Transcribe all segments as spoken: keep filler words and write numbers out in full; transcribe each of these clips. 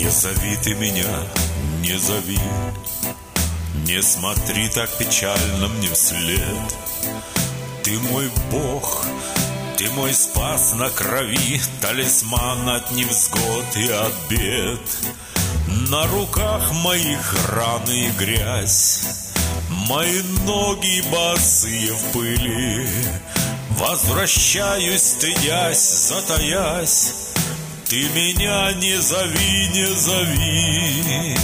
Не зови ты меня, не зови, не смотри так печально мне вслед. Ты мой Бог, ты мой спас на крови, талисман от невзгод и от бед. На руках моих раны и грязь, мои ноги босые в пыли. Возвращаюсь, стыдясь, затаясь, ты меня не зови, не зови.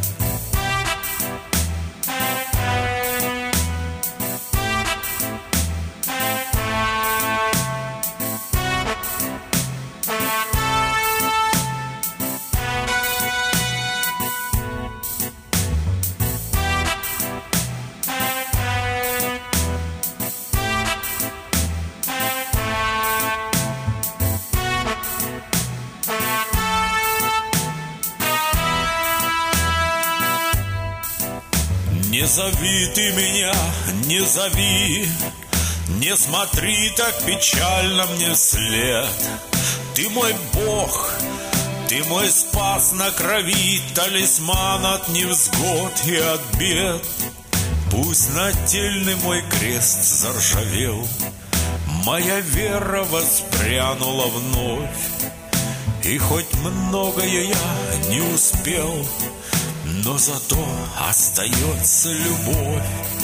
Не зови ты меня, не зови, не смотри так печально мне вслед. Ты мой Бог, ты мой спас на крови, талисман от невзгод и от бед. Пусть нательный мой крест заржавел, моя вера воспрянула вновь. И хоть многое я не успел, но зато остается любовь.